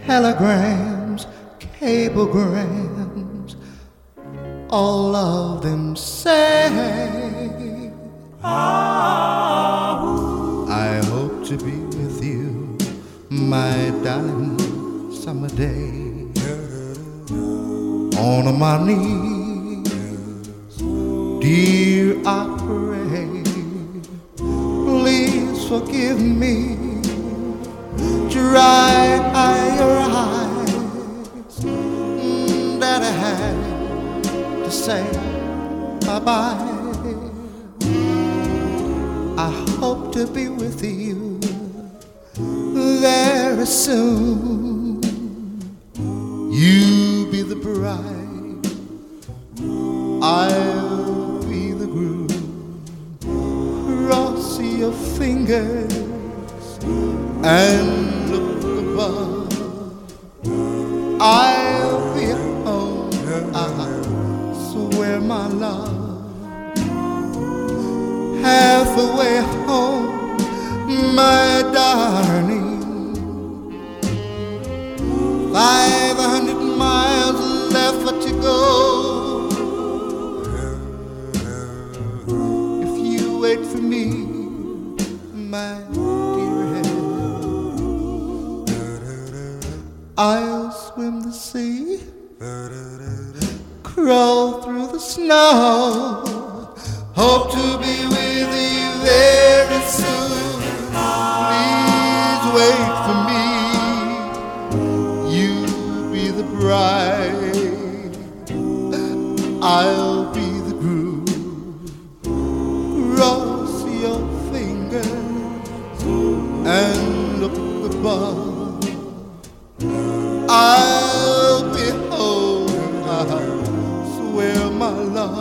telegrams, cablegrams, all of them say, I hope to be with you, my darling, summer day. On my knees, dear, I pray, please forgive me. Dry your eyes that I had to say bye-bye. I hope to be with you very soon. You be the bride, I'll be the groom. Cross your fingers and look above. I'll be home, I swear, my love. Halfway home, my darling. 500 miles left to go. If you wait for me, my dear, I'll swim the sea, crawl through the snow. Hope to be with you very soon. Please wait for me. You be the bride, I'll be the groom. Cross your fingers and look above. I'll be home, I swear, my love.